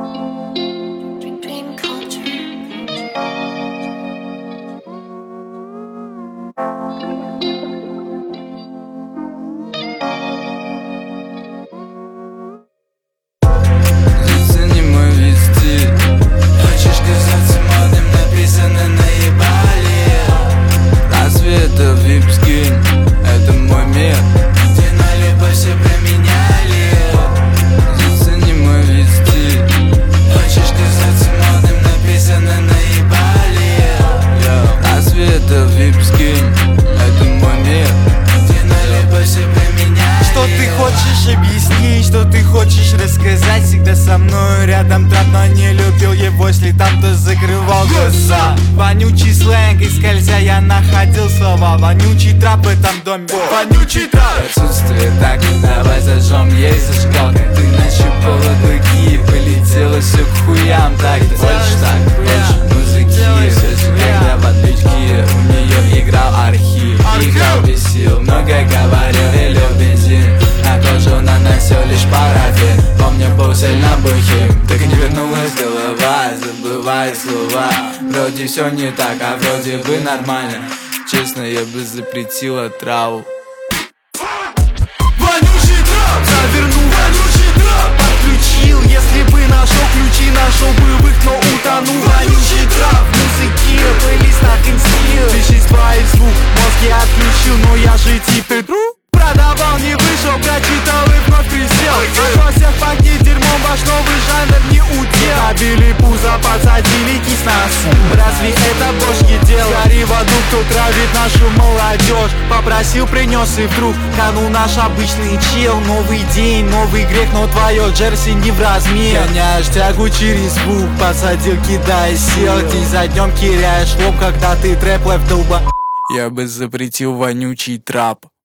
Это мой мир, где на любовь все променяли. Зацени мой вид стиль. Хочешь казаться модным, написано наебали. Разве это вип-скин? Это мой мир, где на любовь все променяли. Что ты хочешь объяснить, что ты хочешь рассказать? Всегда со мной рядом трап, но не любил его, если там кто закрывал глаза. Вонючий сленг, и скользя я находил слова. Вонючий трап в этом доме, вонючий трап. Отсутствие так, давай зажжем ей зажигалка. Ты нащупала другие, полетела все к хуям. Так, больше музыки. Все же когда в отличке у нее играл архив. Играл без сил, много говорил и любил бензин. На кожу наносил лишь парафин. Помню, был сильно бухим. Так и не вернулась голова, забывая слова. Вроде все не так, а вроде бы нормально. Честно, я бы запретила траву. Вонючий трап, завернул вонючий трап. Подключил, если бы нашел ключи, нашел бы в их, но утонул. Вонючий трап, музыки, плейлист на констил. Вещества и звук, мозг я отключил, но я же теперь продавал, не вышел, прочитал и вновь присел. А всех пахнет дерьмом, ваш новый жанр не удел. Набили пузо, подсадили кисть носу. Разве это божье дело? Гори в аду, кто травит нашу молодежь. Попросил, принес и вдруг канул наш обычный чел. Новый день, новый грех, но твое джерси не в размер. Гоняешь тягу через звук, посадил, кидай, сел. День за днем теряешь лоб, когда ты трэп-лайф долба. Я бы запретил вонючий трап.